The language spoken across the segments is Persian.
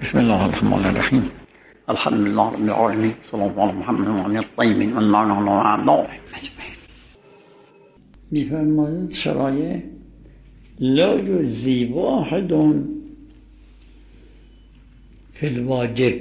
بسم الله الرحمن الرحیم. الحمد لله رب العالمین، صلی الله علی محمد و علی الطیبین و المعنى اعضاء اجمعین. می‌فرماید شرایع لا یجزی واحد فی الواجب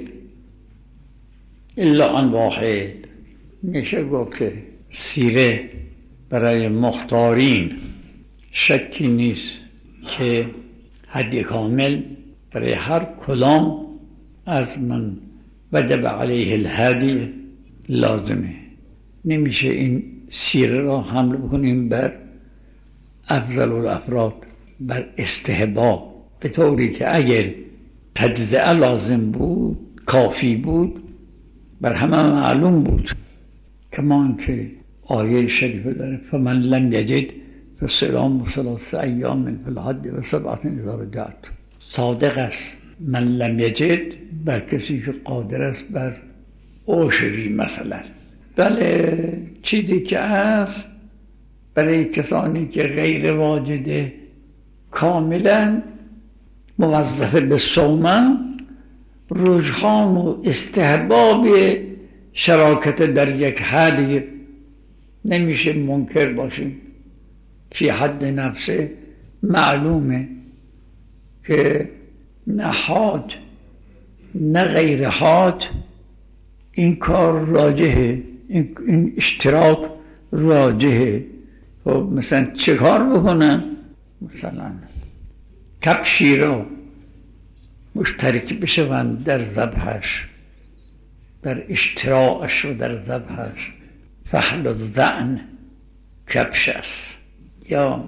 الا عن واحد. میشه گفت که سیره برای مختارین شکی نیست که حد کامل برای هر کدام از من وجب علیه الهدی لازمه. نمیشه این سیره را حمل بکنیم بر افضل الافراد، بر استحباب، به طوری که اگر تجزئه لازم بود، کافی بود، بر همه معلوم بود. کمان که آیه شریفه داره فمن لم یجد فصیام ثلاثه ایام فی الحج و سبعة اذا رجعت. صادق است. من لم یجد بر کسی که قادر است بر عشری مثلا. بله، چیزی که است برای کسانی که غیر واجده کاملا موظف به صوم، رجحان و استحباب شراکت در یک حدی نمیشه منکر باشیم. فی حد نفسه معلومه که نه حاج نه غیر حاج این کار راجحه، این اشتراک راجحه. خب مثلا چه کار بکنن؟ مثلا کبشی را مشترک بشون در ذبحش، در اشتراکش و در ذبحش. فحل الظأن کبش است، یا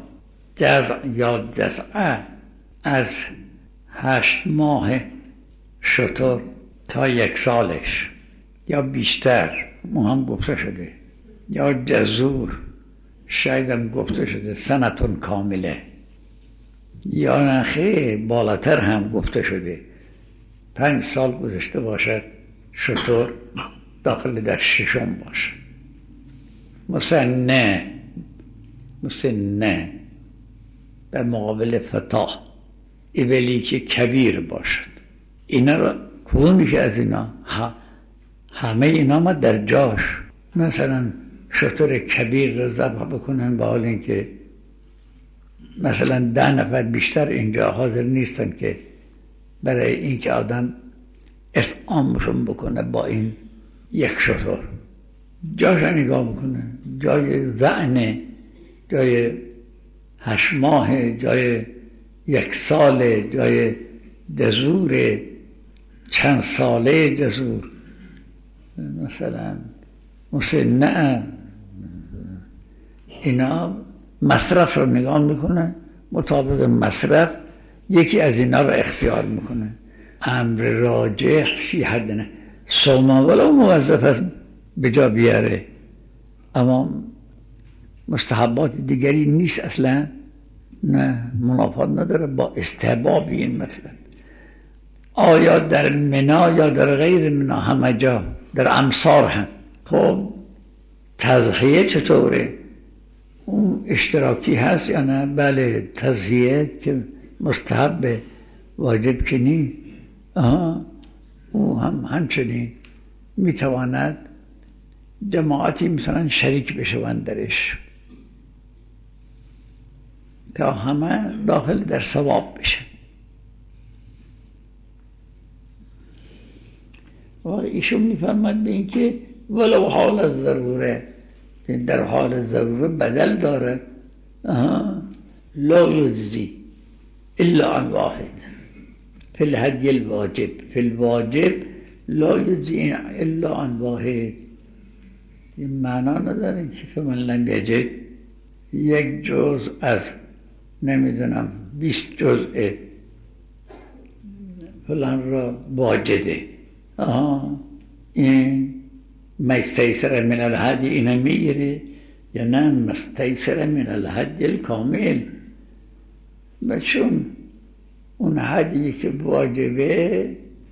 جزعه از 8 ماه شتر تا 1 سالش یا بیشتر هم گفته شده، یا جزور شاید هم گفته شده سنتون کامله، یا نخه بالاتر هم گفته شده 5 سال گذشته باشد شتر داخل در 6م باشد. مسنه در مقابل فتاه ابلی که کبیر باشد. اینا را کدومی که از اینا همه اینا ما در جاش. مثلا شتر کبیر را ذبح بکنن با حال اینکه مثلا 10 نفر بیشتر اینجا حاضر نیستن که برای اینکه آدم اطعامشون بکنه با این 1 شتر. جاش نگاه بکنه، جای ذعنه، جای 8 ماه، جای 1 سال، جای جزور چند ساله جزور، مثلا مسنه. اینا مصرف رو نگاه میکنه، مطابق مصرف یکی از اینا رو اختیار میکنه. امر راجح فی حد نه صوم ولو موظف است به جا بیاره، اما مستحبات دیگری نیست اصلا، نه منافات نداره با استحباب. این مثلا آیا در منا یا در غیر منا، همه جا در امصار هم. خب تضحیه چطوره؟ اون اشتراکی هست یا نه؟ بله، تضحیه که مستحب، واجب که نیست. او هم همچنین میتواند جماعتی مثلا شریک بشوند درش تا همه داخل در ثواب بشه. و ایشون میفرماد به این که ولو حال از ضروره، در حال ضروره بدل دارد. لا یجزی الا عن واحد فی الهدی الواجب. فی الواجب لا یجزی الا عن واحد. این معنا نداره که فمن لم یجد 1 جزء از نمیدونم 20 جزء فلان را واجده. این مستیسر من الهدی اینه میگیره یا نه مستیسر من الهدی الکامل؟ بچون اون هدیه که واجبه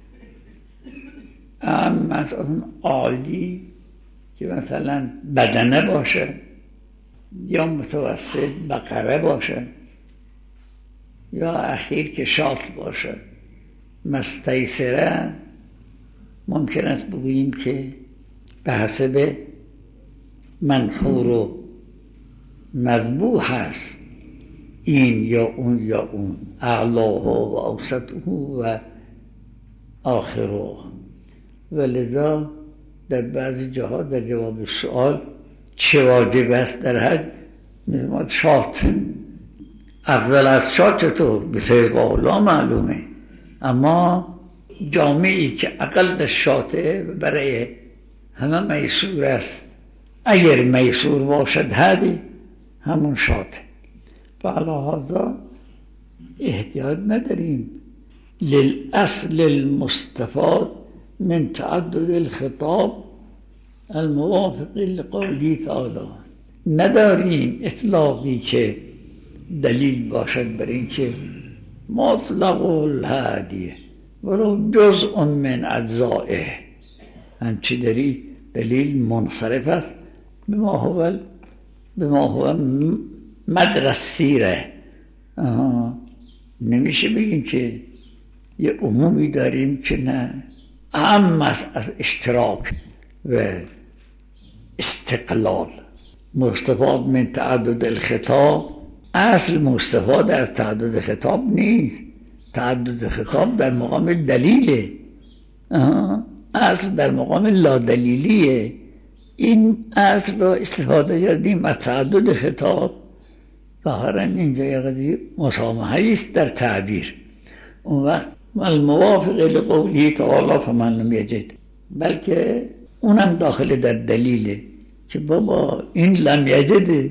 مثلا عالی که مثلا بدنه باشه یا متوسط بقره باشه یا اخیر که شاط باشه مستیسره ممکن است بگوییم که به حسب منحور و مذبوح است، این یا اون یا اون، اعلاها و اوسطه و آخره. ولذا در بعضی جاها در جواب سوال چه واجب است در حج می‌فرماید شات. افضل از شات چطور؟ به طریق اولا معلومه، اما جامعی که اقل شاته برای همه میسور است، اگر میسور باشد هدی همون شاته. فعلا احتیاج نداریم للاصل المستفاد من تعدد الخطاب الموافق لقوله تعالی، نداریم اطلاقی که دلیل باشد بر این که مطلق الهدیه ولو جزء من اجزائه، همچی داری دلیل منصرف است به ما هو مدرس سیره. نمیشه بگیم که یه عمومی داریم که نه، اهم از اشتراک و استقلال. مستفاد من تعدد الخطاب، اصل مستفاد از تعدد خطاب نیست، تعدد خطاب در مقام دلیله، اصل در مقام لادلیلیه. این اصل را استفاده کردیم از تعدد خطاب، ظاهرا اینجا یه قدری مسامحه است در تعبیر. اون وقت الموافق لقوله تعالی فمن لم یجد، بلکه اونم داخل در دلیله که بابا این لم یجد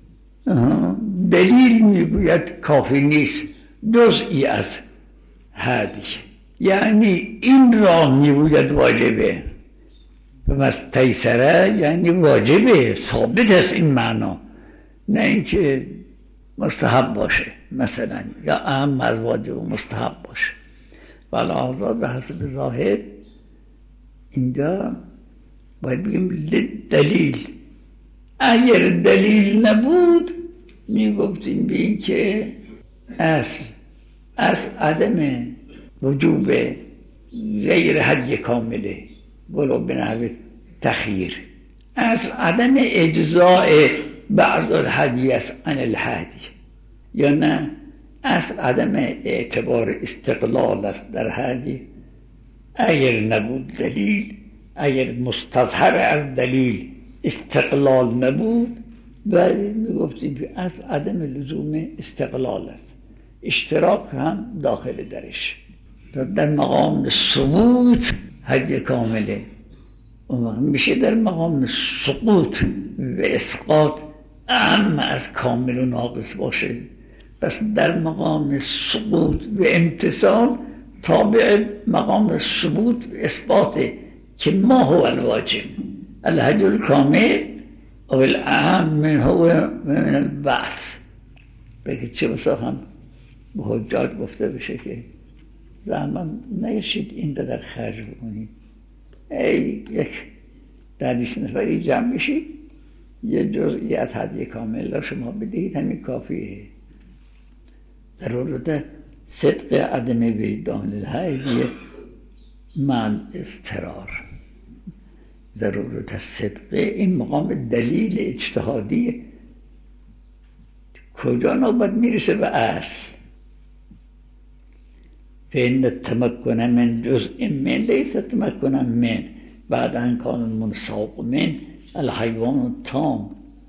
دلیل میگوید کافی نیست، جزئی از هدی، یعنی این را میگوید واجبه. مستیسره یعنی واجبه، ثابت است این معنا، نه اینکه مستحب باشه مثلا، یا اهم از واجب و مستحب باشه. ولی به حسب ظاهر اینجا باید بگیم دلیل. اگر دلیل نبود میگفتیم به این که اصل عدم وجوب غیر هدی کامله ولو به نحو تخییر، اصل عدم اجزاء بعض الهدی است عن الهدی، یا نه اصل عدم اعتبار استقلال است در هدی. اگر نبود دلیل، اگر مستظهر از دلیل استقلال نبود، ولی میگفتیم که اصل عدم لزوم استقلال است، اشتراک هم داخل درش. در مقام ثبوت هدی کامله، میشه در مقام سقوط و اسقاط اهم از کامل و ناقص باشه. پس در مقام سقوط و امتصال تابع مقام ثبوت و اثباته که ما هو الواجب الهدی الکامل او الاهم من هو من البعث. بگه چه بسا هم به حجاج گفته بشه که زحمت نکشید این در خرج بکنید، یک 10 نفری جمع بشید، یه جزئی از هدیه کامل را شما بدهید، همین کافیه. ضرورت صدق عدم وجدان الهدیه مع اضطرار، ضرورت صدق این مقام دلیل اجتهادی کجا نوبت میرسه به اصل. فإن التمكن من جزء من ليس تمكنا من بعد ان كان المنساق من الحيوان التام.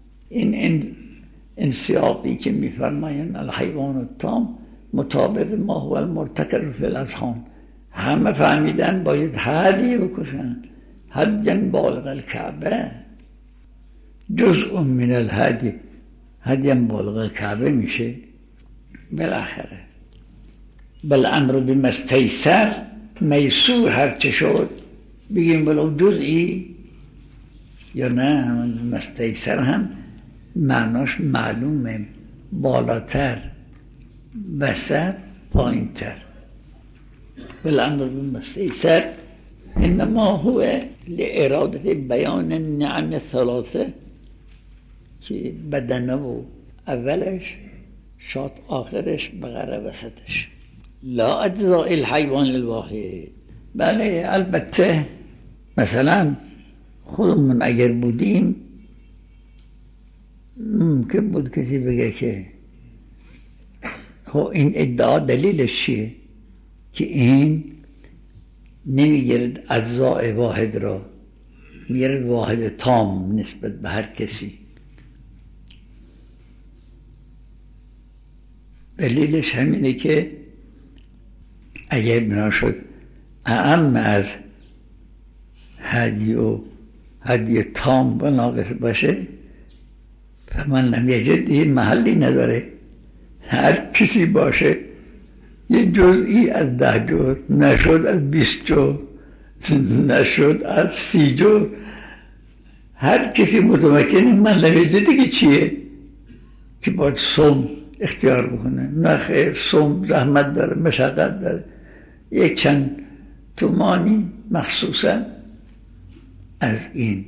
این سیاقی که میفرمایند الحیوان التام مطابق ما هو المرتکب فی الاذهان، همه فهمیدن باید هدی بکشن، هدیا بالغ الکعبه، جزء من الهدی، هدیا بالغ الکعبه میشه بالاخره. بل امر بمستیسر، میسور هرچه شد بگیم ولو جزئی، یا نه مستیسر هم معناش معلومه، بالاتر، وسط، پایینتر. والامر بالمستیسر انما هو لإرادة بیان النعم الثلاثه، که بدنه و اولش، شاد آخرش، بقره وسطش. لا اجزاء الحیوان الواحد. بله البته مثلا خودمون اگر بودیم ممکن بود کسی بگه که خب این ادعا دلیلش چیه که این نمیگیرد اجزاء واحد را، میگیرد واحد تام نسبت به هر کسی. دلیلش همینه که اگر بنا شد اعم از هدی تام و ناقص باشه فمن لم یجد دیگه محلی نداره. هر کسی باشه یه جزئی از 10 جزء، نشد از 20 جزء، نشد از 30 جزء، هر کسی متمکن من لم یجد دیگه چیه که باید صوم اختیار بکنه؟ نه خیر، صوم زحمت داره، مشقت داره، یک چند تومانی مخصوصا از این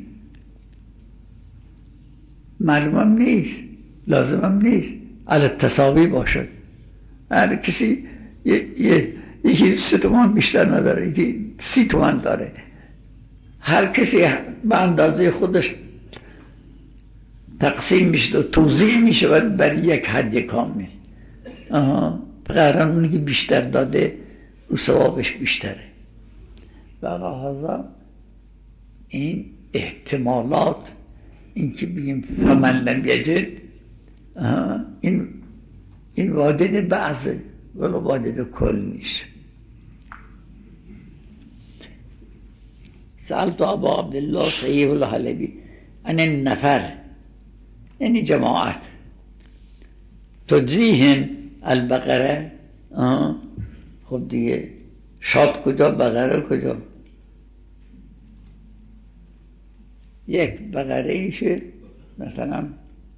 معلومم نیست، لازمم نیست علی تساوی باشد. هر کسی یکی 3 تومان بیشتر نداره، یکی 30 تومان داره، هر کسی به اندازه خودش تقسیم میشه و توزیع میشه بر یک حد کامل. قرار اونی که بیشتر داده و ثوابش بیشتره. و لحاظا این احتمالات، این که بگیم فمن لم یجد، این وادد بعضه ولی وادد کل نیست. سألت ابا عبدالله صحیح الحلبی عن النفر، یعنی جماعت، تجزیهم البقره. خب دیگه شاد کجا، بقره کجا؟ یک بقره ایشه مثلا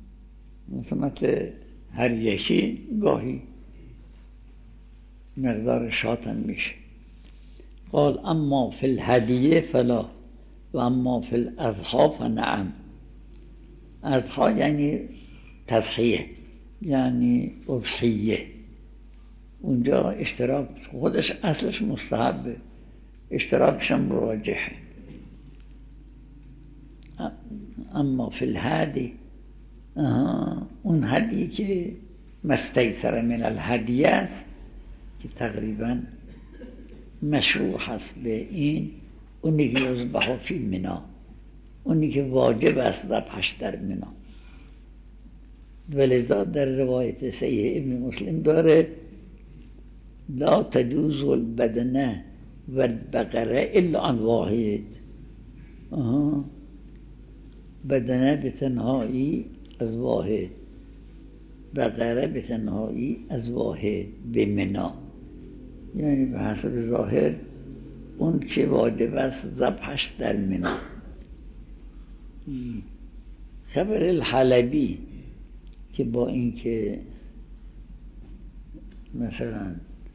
هر یکی گاهی مقدار شاتن میشه. قال اما فی الهدیه فلا و اما فی الاضحی فنعم. اضحی یعنی تضحیه، یعنی اضحیه، اونجا اشتراک خودش اصلش مستحبه، اشتراکش هم راجحه. اما فی الهدی، اون هدی که مستیسر من الهدیه است که تقریبا مشروع هست به این، اونی که یذبح فی منی، اونی که واجب است ذبحش در منی. ولذا در روایت صحیح ابن مسلم داره لا تجوز البدنه و البقره الا عن واحد. بدنه به تنهایی از واحد، بقره به تنهایی از واحد به منی، یعنی به حسب ظاهر اون که واجب است ذبحش در منی. خبر الحلبی که با اینکه مثلا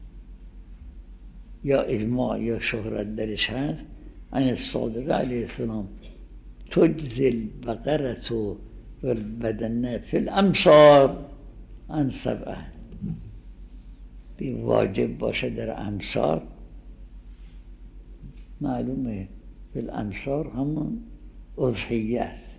یا اجماع یا شهرت درش هست، عن الصادق علیه السلام تجزی البقرة و البدنه فی الامصار عن 7. بی واجب باشه در امصار، معلومه فی الامصار همون اضحیه است.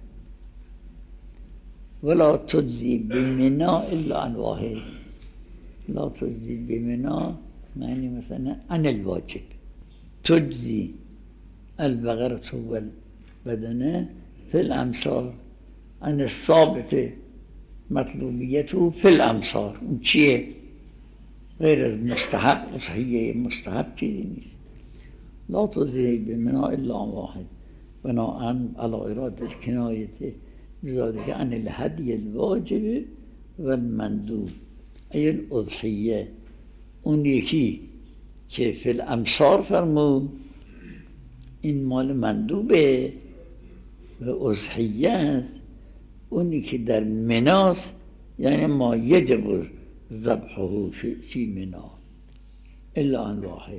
ولا تجزی بمنا الا عن واحد، لا تجزی بمنا معنی مثلا عن الواجب. تجزی البقرة والبدنه فی الامصار عن الثابت مطلوبیته فی الامصار. اون چیه؟ غیر از مستحب، اضحیه مستحب چیزی نیست. لا تجزی بمنا الا عن واحد بناءً على اراده کنایت بذلك عن الهدی الواجب و المندوب ای الاضحیه. اون یکی که فی الامصار فرمود این مال مندوبه و اضحیه است. اونی که در مناست یعنی ما یجب ذبحه فی منا الا عن واحد.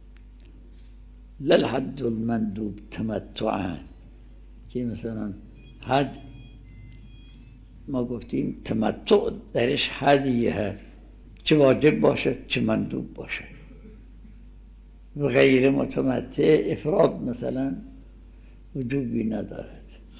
للحد المندوب تمتعا، که مثلا حد ما گفتیم تمتع درش هدیه هست، چه واجب باشه چه مندوب باشه. و غیر متمتع افراد مثلا وجوبی ندارد،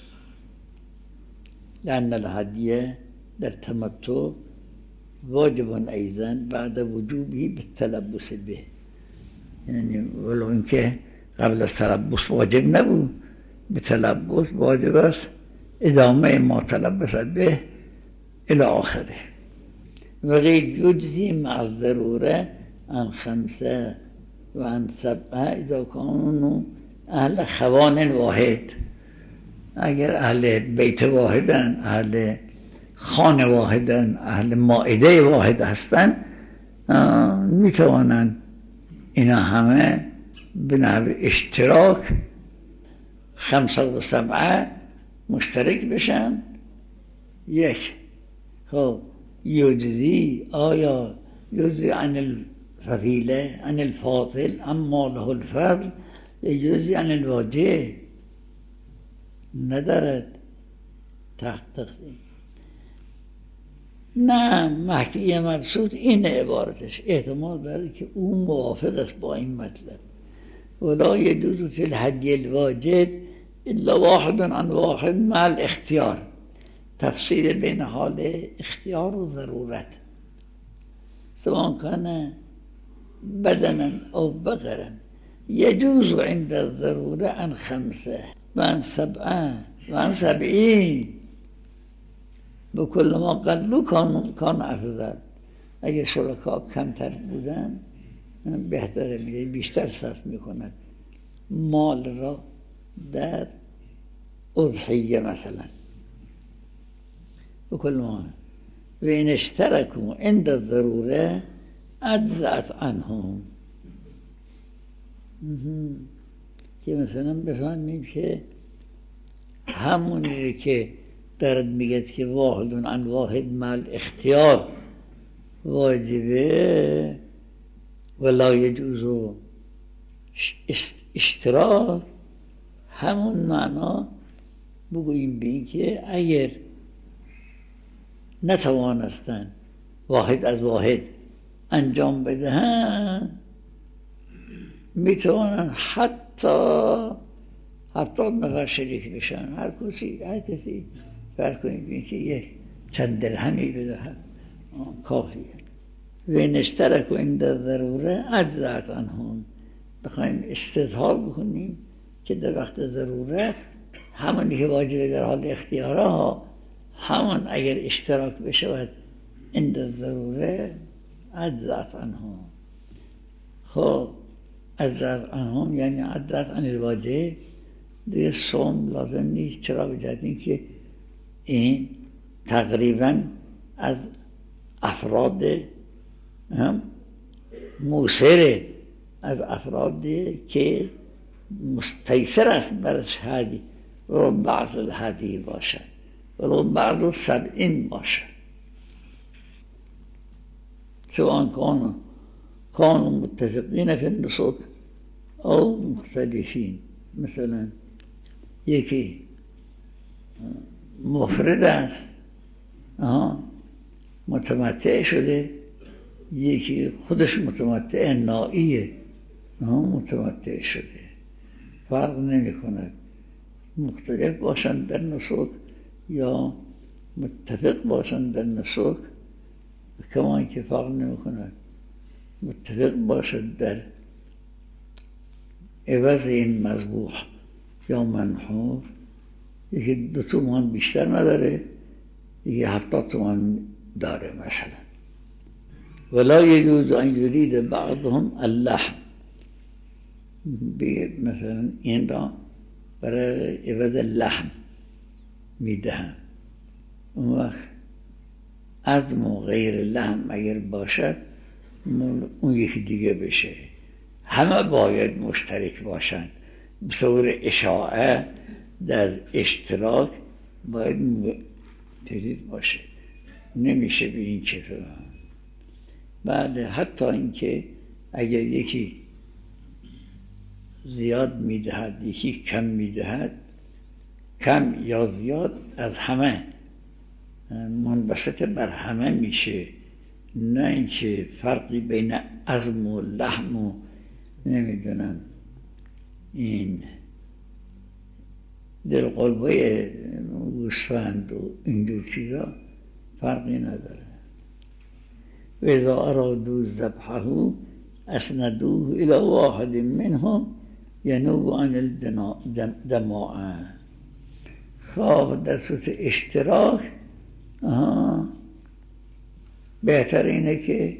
لأن الهدیه در تمتع واجب ایضا بعد وجوبی بالتلبس به، یعنی ولو اینکه قبل از تلبس واجب نبود، به تلبس واجب است ادامه ما تلبس به الى آخره. و غیر یجزی مع الضروره عن 5 و عن 7 اذا کانوا اهل خوان واحد. اگر اهل بیت واحدن، اهل خانه واحدن، اهل مائده واحد هستن، میتوانند اینا همه به نحو اشتراک 5 و 7 مشترک بشن. یک خب یجزی، آیا یجزی عن الفضیله عن الفاضل اما له الفضل، یجزی عن الواجب؟ ندارد تقسیم. نه، محکی مبسوط این عبارتش احتمال داره که او موافق است با این مطلب. ولا یجوز فی الهدی الواجب الا واحد عن واحد مع الاختیار، تفصیل بین حال اختیار و ضرورت، سواء کان بدنا او بقرا. یجوز عند الضروره عن 5 و عن 7 و عن 70 بكل ما قلوا کان افضل. اگر شرکا کمتر بودن بهتره، میگه بیشتر صرف میکند مال را در اضحیه مثلا. بكل ما و این اشترکوا عند الضروره اجزأت عنهم، که مثلا بفهمیم که همونی که درد میگه که واحد عن واحد مع اختیار واجبه ولا یجوز اشتراک، همون معنا بگوییم به این که اگر نتوانستن واحد از واحد انجام بدهن، میتوانن حتی 70 نفر شریک بشن، هر کسی فرق کنید بین که یک چند درهمی بدهد کافیه. و این اشترک و این در ضروره اجزأت عنهم، بخوایم استظهار بکنیم که در وقت ضرورت همونی که واجب در حال اختیارها، همون اگر اشتراک بشود این در ضروره اجزأت عنهم. خب اجزأت عنهم یعنی اجزأت عن الواجب، دیگه صوم لازم نیست. چرا؟ بجد این که این تقریبا از افراد موثر، از افرادی که مستیسر است برای هدی، و بعض الهدی باشد ولو بعض 70 باشد، سواء كانوا متفقین فی النسک او مختلفین. مثلا یکی مفرد است متمتع شده، یکی خودش متمتع نائیه متمتع شده، فرق نمی کند مختلف باشند در نسک یا متفق باشند در نسک، کما اینکه فرق نمی کند متفق باشد در عوض این مذبوح یا منحور. یکی 2 تومان بیشتر نداره، یکی 70 تومان داره مثلا. ولا یجوز ان یرید بعضهم اللحم، مثلا این را برای عوض لحم میدهم، اون وقت عظم و غیر لحم اگر باشد اون یکی دیگه بشه. همه باید مشترک باشند، به طور اشاعه در اشتراک باید تدید باشه، نمیشه به این چطور. بعد حتی اینکه اگر یکی زیاد میدهد یکی کم میدهد، کم یا زیاد از همه منبسط بر همه میشه، نه اینکه فرقی بین عظم و لحم و نمیدونم این دلقلبه گوسفند و اینجور چیزا فرقی نداره. و اذا ارادوا ذبحه اسندوه الى واحد منهم ینوب عن الدماء. خواه در صورت اشتراک بهتر اینه که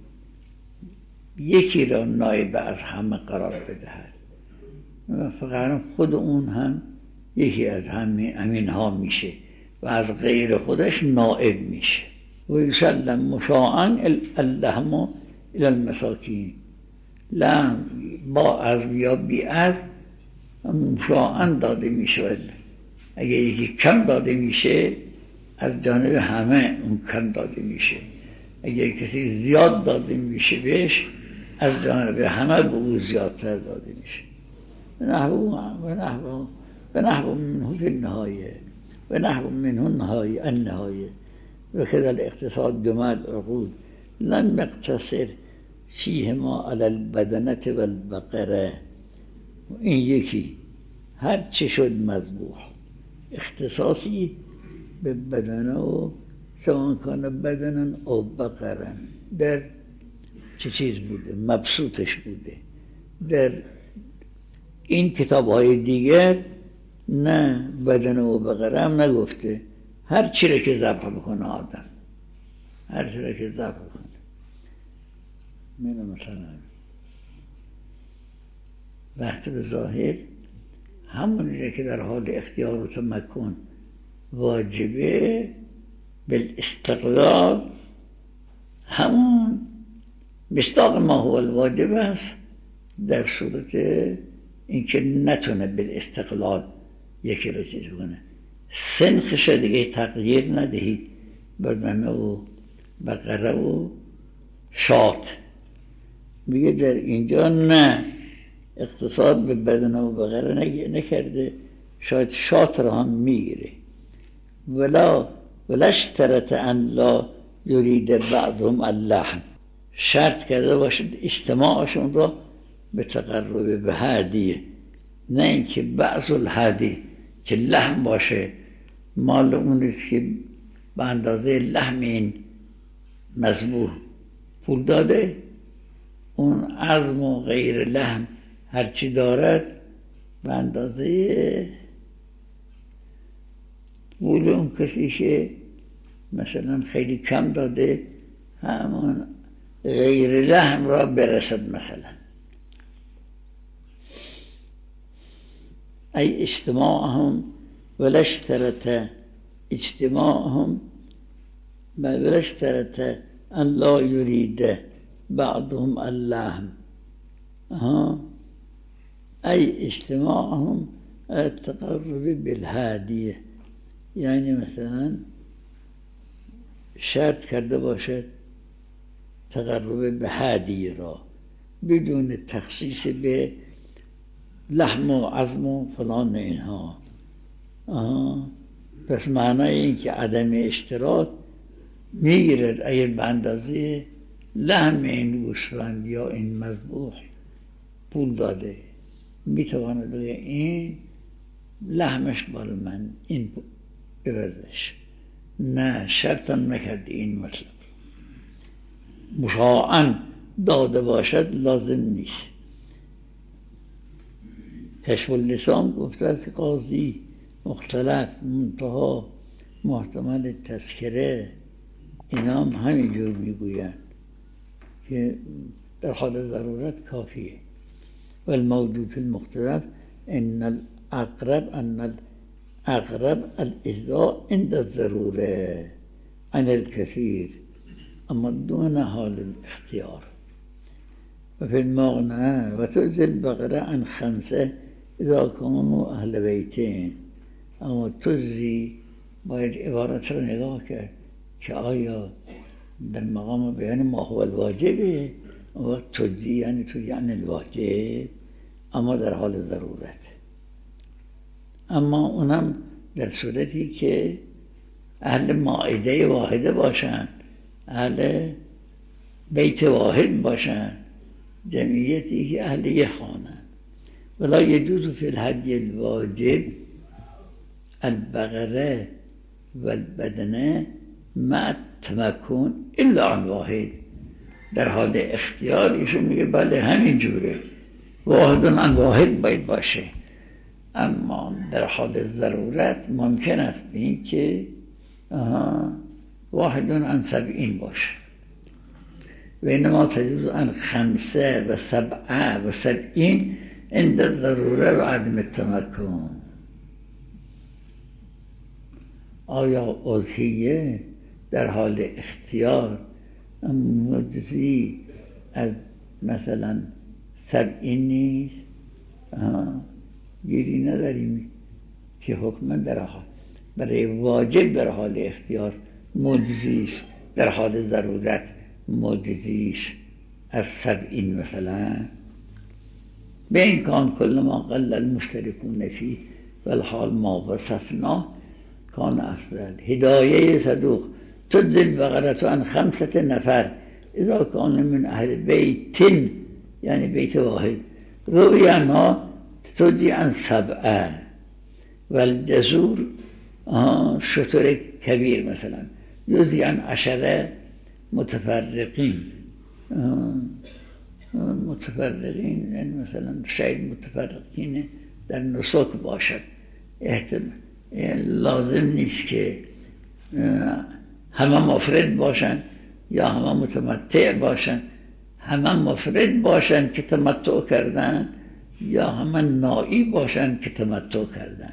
یکی را نایب از همه قرار بدهد و فقط خود اون هم یکی از همین ها میشه و از غیر خودش نائب میشه. و یسلم مشاعا اللحم الى المساکین. لحم با عزم یا بی عزم مشاعا داده میشه. اگه یکی کم داده میشه از جانب همه اون کم داده میشه. اگه کسی زیاد داده میشه بهش از جانب همه به او زیادتر داده میشه. و نحو منه فی النهایه و نحو منه النهایه و كذا الاقتصاد جمع العقود لن يقتصر فيهما على البدنة والبقرة. این یکی هر چه شد مذبوح اختصاصی به بدنه و سواء کان بدنن او بقرن در چه چیز بوده مبسوطش بوده. در این کتاب های دیگر نه بدنه و بقره هم نگفته، هر چی را که ذبح بکنه آدم، هر چی را که ذبح بکنه. من مثلا وقت به ظاهر همونی را که در حال اختیار و تمکن واجبه بالاستقلال، همون مصداق ما هو الواجب است در صورت اینکه نتونه بالاستقلال یکی رو چیز کنه. سنخش دیگه تغییر ندهید، بدنه و بقره و شات. میگه در اینجا نه اقتصاد به بدنه و بقره نکرده، شاید شات رو هم میگیره. ولا اشترط ان لا یرید بعضهم اللحم، شرط کرده باشد اجتماعشون رو به تقرب به هدیه، نه اینکه بعض الهدی که لحم باشه مال اونیست که به اندازه لحم این مذبوح پول داده، اون عظم و غیر لحم هرچی دارد به اندازه پول اون کسی که مثلا خیلی کم داده همون غیر لحم را برسد. مثلا ای اجتماعهم ولا اشترط اجتماعهم ولا اشترط ان لا يريد بعضهم اللحم. ای اجتماعهم التقرب بالهادیه، یعنی مثلا شرط کرده باشد تقرب به هادیه را بدون تخصیص به لحم و عظم و فلان اینها. پس معنای این که عدم اشتراط میگیرد اگر به اندازه لحم این گوسفند یا این مذبوح پول داده میتواند بگه این لحمش مال من، این عوضش. نه، شرطا نکرده این مطلب. مشاعاً داده باشد لازم نیست. کشف اللسان گفته است قاضی مختلف منتها محتمل تذکره، اینا هم همینجور میگویند که در حال ضرورت کافیه. و الموجود المختلف ان الاقرب الاجزاء عند الضروره عن الكثير اما دون حال الاختیار. و فی المغنى و تجزی البقره عن 5 اذا كانوا اهل بیتین. اما تجزی باید عبارت را نگاه کرد که آیا در مقام بیان ما هو الواجبه و تجزی یعنی یعنی الواجب، اما در حال ضرورت. اما اونم در صورتی که اهل مائده واحده باشند، اهل بیت واحد باشن، جمعیتی که اهل یه خانه. ولا یجوز فی الحج الواجب البقره و البدنه مع التمکن الا عن واحد. در حال اختیار ایشون میگه بله همین جوره، واحد عن واحد باید باشه، اما در حال ضرورت ممکن است این که واحد عن 70 باشه. و اینما تجوز عن 5 و 7 و 70 عند الضروره و عدم التمکن. آیا اضحیه در حال اختیار مجزی از مثلا 70 نیست؟ گیری نداریم که حکما در حال برای واجب در حال اختیار مجزیست، در حال ضرورت مجزیست از 70 مثلا. به این کان کل ما قل المشترکون فيه والحال ما وصفناه کان افضل. هدایه صدوق تجزی البقره عن 5 نفر اذا کان من اهل بیت، یعنی بیت واحد، روی عنها تجزی عن 7 والجزور شتر کبیر مثلا یجزی عن 10 متفرقین. متفرقین یعنی مثلا شاید متفرقین در نسک باشد، لازم نیست که همه مفرد باشن یا همه متمتع باشن، همه مفرد باشن که تمتع کردن یا همه نائی باشن که تمتع کردن.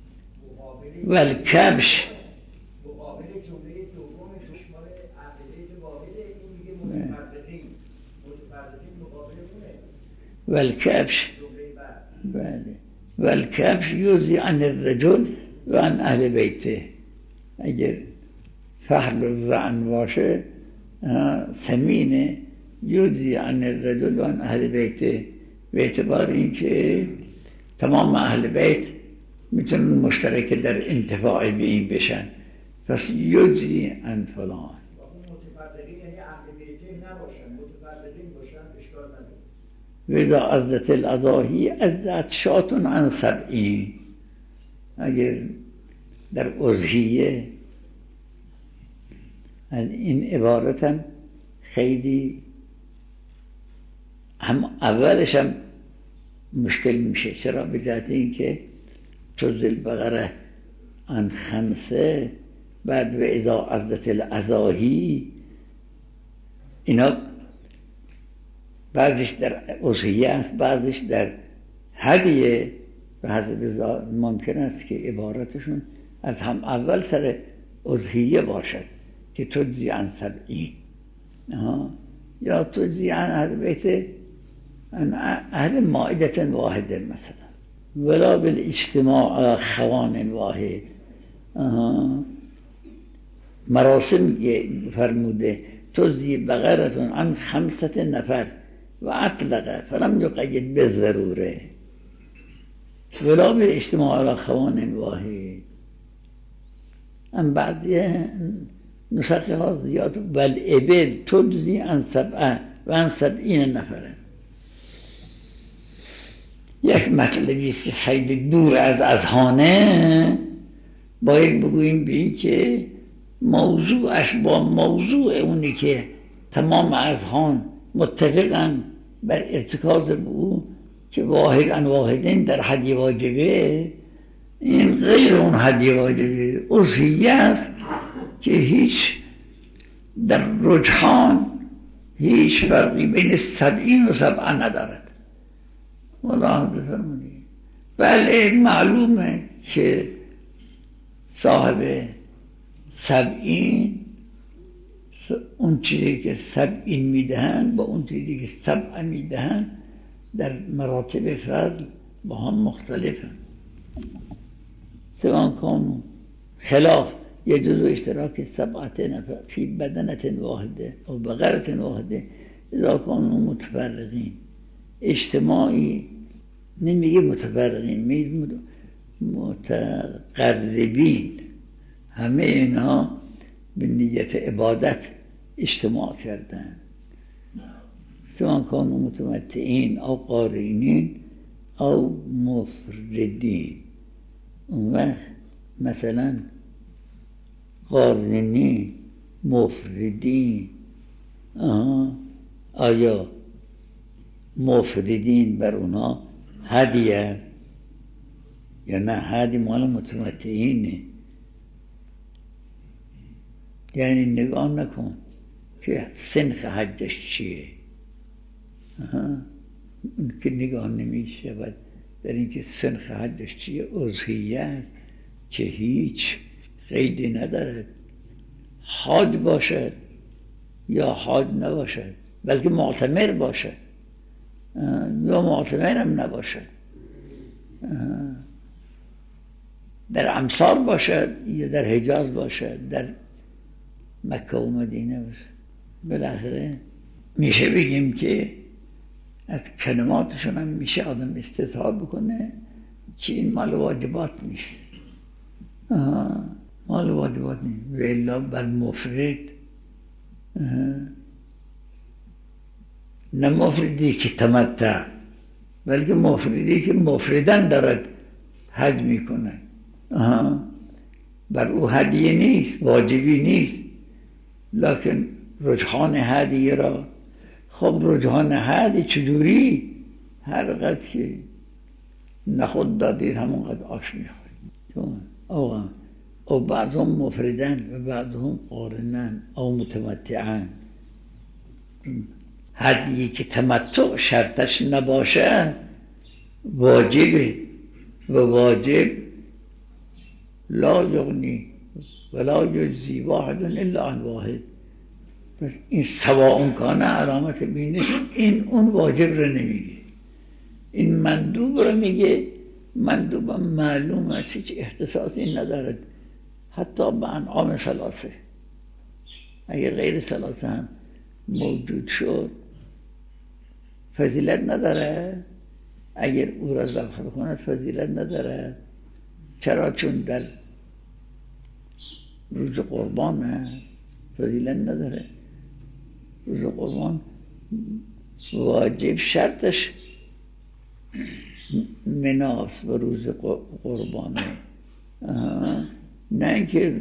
والکبش مقابل جمله دوم دشمال عقیده واحده این میگه متفرقین مقابل اونه. والکبش بله والکبش یجزی عن الرجل و عن اهل بیته. اگر فحل الظعن باشه سمینه یجزی عن الرجل و عن اهل بیته، به اعتبار این که تمام اهل بیت میتونن مشترک در انتفاع به این بشن، پس یجزی عن فلان. متفرقین یعنی اهل بیته نباشن، متفرقین باشن اشکال نداره. وذا عزت الاضاحی عزت شاتون عن 70. اگر در اضحیه از این عبارتم خیلی هم اولش هم مشکل میشه. چرا؟ به جهت این که تجزی البقره عن 5 بعد و اذا عزت الاضاحی، اینا بعضیش در اضحیه است بعضیش در هدیه، به حسب ممکن است که عبارتشون از هم اول سر اضحیه باشد که تجزی عن 70 یا تجزی عن اهل بیت عن اهل مائده واحده مثلا، ولا بالاجتماع على خوان واحد. مراسم فرموده تجزی بقره عن 5 نفر و اطلقه فلم یقید بالضروره، ولا بالاجتماع على خوان واحد. ام بعضی نسخه ها زیاد والابل تجزی عن 7 و عن 70 نفره. یک مطلبی که خیلی دور از اذهانه باید بگوییم به این که موضوعش با موضوع اونی که تمام اذهان متفقن بر ارتکاز به او که واحد عن واحدین در حدی واجبه، این غیر اون حدی واجبه اضحیه است که هیچ در رجحان هیچ فرقی بین 70 و 7 ندارد. ملاحظه فرمودید؟ بله معلومه که صاحب 70 اون چیزی که 70 میدهن با اون چیزی که 7 میدهن در مراتب فضل با هم مختلفن. سوان کانون خلاف یجوز اشتراک 7 نفر فی بدنه واحده و بقره واحده اذا کانوا متفرقین. اجتماعی نمیگه متفرقین، میگه متقربین، همه اینها به نیت عبادت اجتماع کردن. سواء كانوا متمتعين أو قارنين أو مفردين. اون وقت مثلا قارنین مفردین، آیا مفردین بر اونا حدی است یا نه حدی مال متمتعینه؟ یعنی نگاه نکن که سنخ حجش چیه، اون که نگاه نمی شود در اینکه سنخ حجش چیه. اضحیه است که هیچ قیدی ندارد، حاج باشد یا حاج نباشد، بلکه معتمر باشد یا معتمر هم نباشد، در امصار باشد یا در حجاز باشد، در مکه و مدینه باشد. بالاخره میشه بگیم که از کلماتشون هم میشه آدم استظهار بکنه که این مال واجبات نیست، مال واجبات نیست. و الا بر مفرد، نه مفردی که تمتع، بلکه مفردی که مفردن دارد حج میکنه، بر او هدیه نیست، واجبی نیست، لکن رجحان هدیه را. خب رجحان هدیه چجوری؟ هر قدر که نخود دادید همونقدر آش میخورید. او بعضهم مفردن و بعضهم قارنن او متمتعن. هدیه که تمتع شرطش نباشه واجبه، و واجب لا یغنی ولا یجزی واحد الا عن واحد. پس این سواء کان علامت بینش، این اون واجب رو نمیگه، این مندوب رو میگه. مندوب هم معلوم است هیچ اختصاصی ندارد، حتی به انعام ثلاثه. اگر غیر ثلاثه هم موجود شد فضیلت نداره، اگر او را ذبح بکند فضیلت نداره. چرا؟ چون در روز قربان است، فضیلت نداره. روز قربان واجب شرطش مناس و روز قربانه، نه اینکه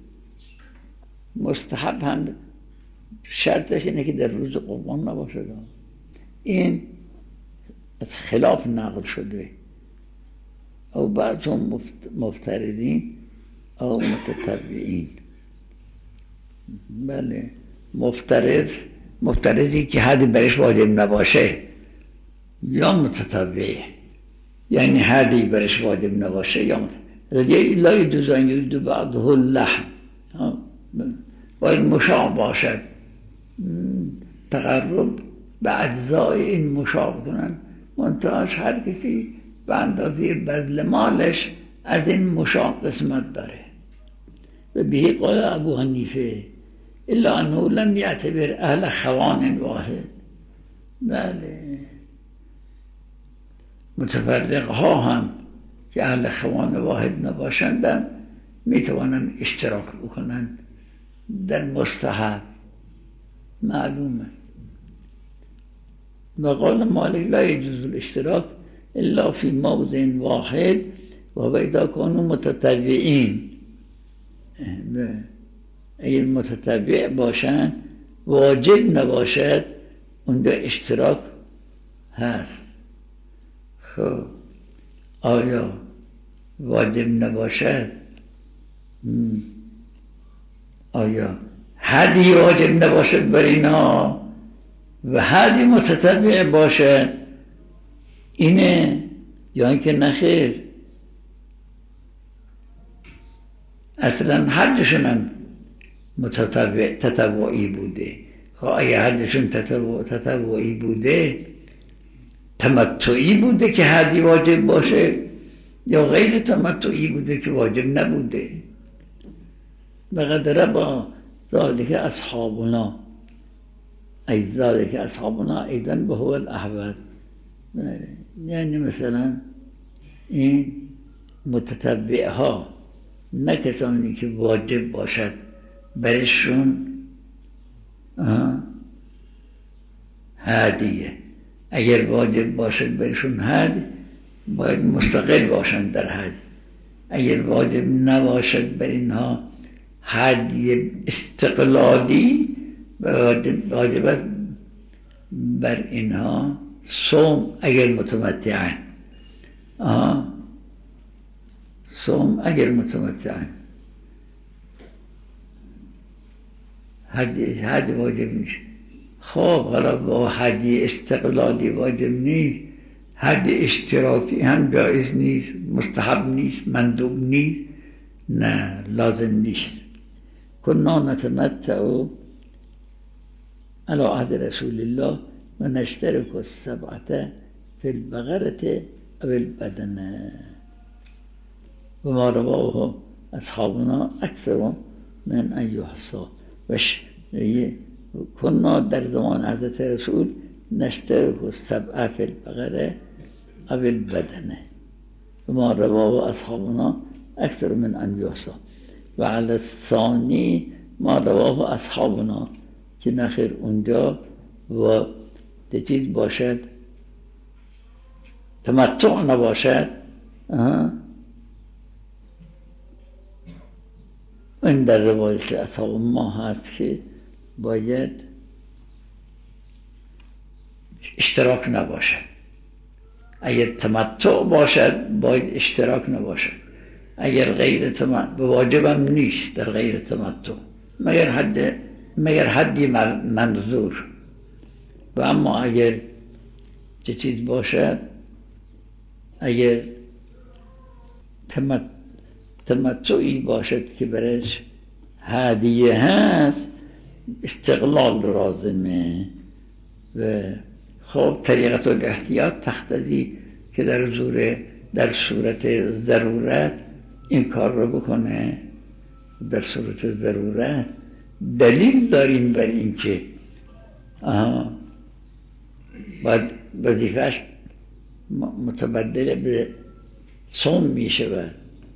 مستحب هم شرطش اینه که در روز قربان نباشه. این از خلاف نقل شده. او بعضهم مفترضین او متطبعین. بله، مفترضی که حدی برش واجب نباشه، یا متطبع یعنی حدی برش واجب نباشه، یا لا یجوز ان یزید بعضه اللحم، باید مشاع باشد، تقرب به اجزای این مشاع کنن، منتهاش هر کسی به اندازه بذل مالش از این مشاع قسمت داره. و به قول ابو حنیفه الا انه لم یعتبر اهل خوان واحد. بله، متفرق ها هم که اهل خوان واحد نباشند میتوانند اشتراک بکنند در مستحب، معلوم است. و قول مالک لا یجوز الاشتراک الا فی موضع واحد و اذا كانوا متطوعین. اگر متطوع باشند واجب نباشد اونجا اشتراک هست. خب آیا واجب نباشد؟ آیا حدی واجب نباشد بر اینا و حدی متطوع باشد اینه، یا اینکه نخیر اصلا حدشون هم تطوعی بوده؟ خب اگه حدشون تطوعی بوده، تمتعی بوده که حدی واجب باشه یا غیر تمتعی بوده که واجب نبوده؟ بقدر با ذالک اصحابنا ای ذالک اصحابنا ایدن به هو الاحوال. یعنی مثلا این متطبع ها نه کسانی که واجب باشد برشون هدیه. اگر واجب باشد برشون حد، باید مستقل باشند در حد. اگر واجب نباشد بر اینها هدیه استقلالی، واجب است بر اینها صوم اگر متمتعن. صوم اگر متمتعن. حد واجب نیست. خب حالا با حدی استقلالی واجب نیست، حد اشتراکی هم جایز نیست، مستحب نیست، مندوب نیست، نه لازم نیست. کنا نتمتع علی عهد رسول الله و نشترک السبعة فی البقرة او البدنه و ما رواه اصحابنا اکثر من ان یحصی. کنا در زمان حضرت رسول نشترک السبعة فی البقرة او البدنه و ما رواه اصحابنا اکثر من ان یحصی. و علی الثانی ما رواه اصحابنا، که نخیر اونجا و چیز باشد، تمتع نباشد، این در روایت اصحاب ما هست که باید اشتراک نباشد. اگر تمتع باشد باید اشتراک نباشد. اگر غیر تمتع واجبم نیست در غیر تمتع مگر حدی منظور. و اما اگر چه چیز باشد، اگر تمتعی باشد که برش هدیه هست، استقلال لازمه. و خب طریقت الاحتیاط تقتضی که در صورت ضرورت این کار رو بکنه. در صورت ضرورت دلیل داریم بر این که باید وظیفه‌اش متبدل به صوم می شود.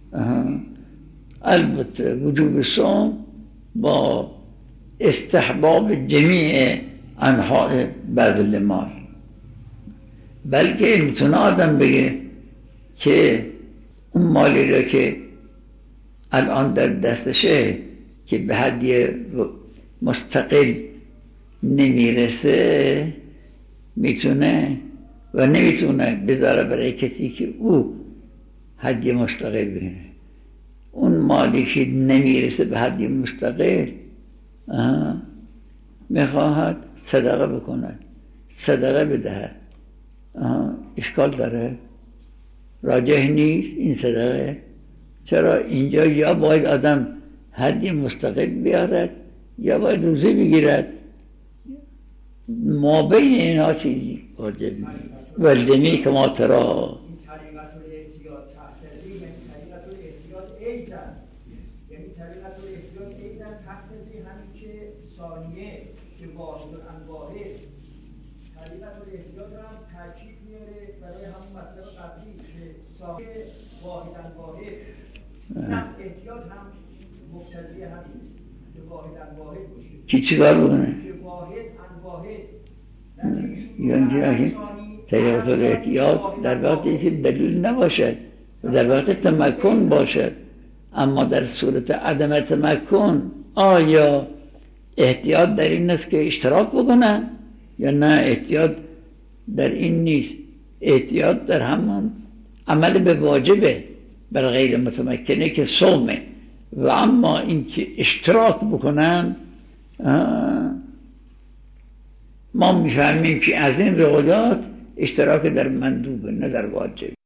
البته وجوب صوم با استحباب جمیع انواع بذل مال. بلکه میتونه آدم بگه که اون مالی را که الان در دستشه که به حدی مستقل نمیرسه، میتونه و نمیتونه بذاره برای کسی که او حدی مستقل بگیره. اون مالی که نمیرسه به حدی مستقل میخواهد صدقه بکند، صدقه بدهد. اشکال داره؟ راجح نیست این صدقه. چرا؟ اینجا یا باید آدم حدی مستقل بیارد یا باید روزه بگیرد. ما بین اینا چیزی واجب نیست. والدمی که ما ترا یعنی طریقت الاحتیاط ایزن تقتضی همین که ثانیه که واحد الانواحه، طریقت الاحتیاط رو هم ترکیب میاره برای همون مطلب قبلی که ثانیه واحد الانواحه، احتیاط هم مقتضی همین که واحد الانواحه باشه. کی چیکار بکنه؟ که واحد الانواحه، یعنی طریقت الاحتیاط در وقتی که دلیل نباشد، در وقت تمکن باشد. اما در صورت عدم تمکن آیا احتیاط در این است که اشتراک بکنن یا نه؟ احتیاط در این نیست. احتیاط در همان عمل به واجبه بر غیر متمکنه که صومه. و اما این که اشتراک بکنن، ما میفهمیم که از این روایات اشتراک در مندوبه نه در واجب.